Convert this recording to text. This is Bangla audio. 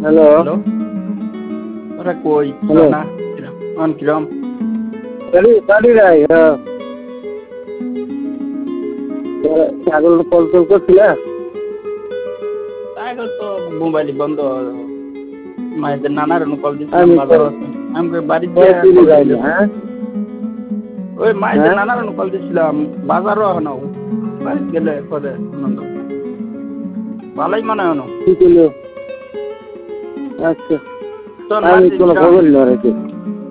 হ্যালো হ্যালো, ওরা কই হ্যালো না অন কিরম বাড়ি নাই ছাগল কল টল করছিলে সাইকেল তো মোবাইল বন্ধ মায়েদের নানার কল দিছিলাম আমি বাজার আছে আমি বাড়ি দিয়ে চুরি কল যাইনি দিলাম হ্যাঁ ওই মায়েদের হ্যাঁ নানার কল দিছিলাম বাজারও হন বাড়ি গেলে পরে আনন্দ ভালোই মনে হন কি করলো আচ্ছা তোর আমি মাঝে কোনো কিরম খবর না রেখে